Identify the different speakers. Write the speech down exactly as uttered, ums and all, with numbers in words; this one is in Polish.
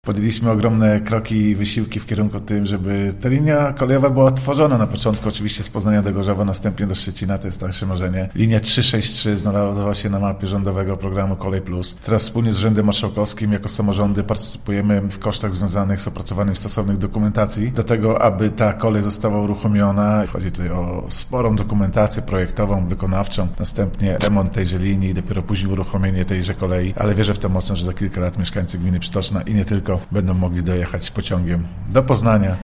Speaker 1: Podjęliśmy ogromne kroki i wysiłki w kierunku tym, żeby ta linia kolejowa była otworzona na początku oczywiście z Poznania do Gorzowa, następnie do Szczecina, to jest nasze marzenie. Linia trzysta sześćdziesiąt trzy znalazła się na mapie rządowego programu Kolej Plus. Teraz wspólnie z Urzędem Marszałkowskim jako samorządy partycypujemy w kosztach związanych z opracowaniem stosownych dokumentacji do tego, aby ta kolej została uruchomiona. Chodzi tutaj o sporą dokumentację projektową, wykonawczą, następnie remont tejże linii i dopiero później uruchomienie tejże kolei, ale wierzę w to mocno, że za kilka lat mieszkańcy gminy Przytoczna i nie tylko będą mogli dojechać pociągiem do Poznania